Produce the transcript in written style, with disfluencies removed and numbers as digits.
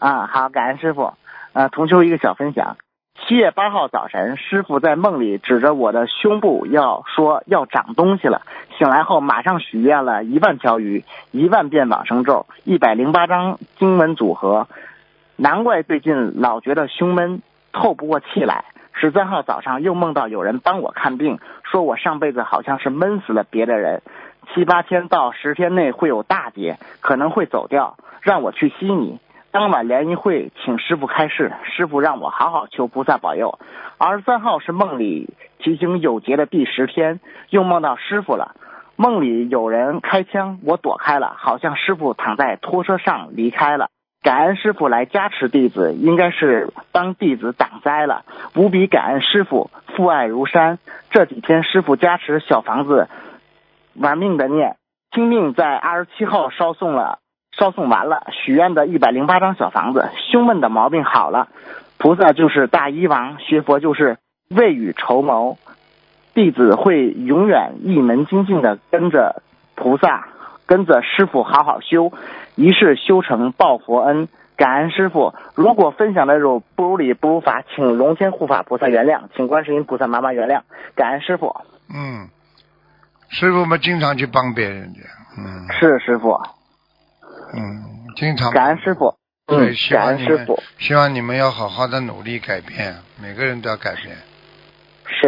好，感恩师傅。同修一个小分享。7月8号早晨，师傅在梦里指着我的胸部说要长东西了。醒来后马上许愿了10000条鱼、10000遍往生咒、108张经文组合。难怪最近老觉得胸闷，透不过气来。13号早上又梦到有人帮我看病，说我上辈子好像是闷死了别的人，7、8天到10天内会有大劫，可能会走掉，让我去悉尼。当晚联谊会请师傅开示，师傅让我好好求菩萨保佑。23号是梦里提醒有劫的第10天，又梦到师傅了。梦里有人开枪，我躲开了，好像师傅躺在拖车上离开了。感恩师傅来加持弟子，应该是帮弟子挡灾了。无比感恩师傅，父爱如山。这几天师傅加持小房子玩命的念，听命在27号烧送完了，许愿的108张小房子，胸闷的毛病好了。菩萨就是大医王，学佛就是未雨绸缪，弟子会永远一门精进的跟着菩萨，跟着师傅好好修，一世修成报佛恩。感恩师傅，如果分享的有不如理不如法，请龙天护法菩萨原谅，请观世音菩萨妈妈原谅。感恩师傅。 师傅们经常去帮别人的。 是师傅。 经常。 感恩师傅。 对， 感恩师傅。 希望你们要好好的努力改变，每个人都要改变。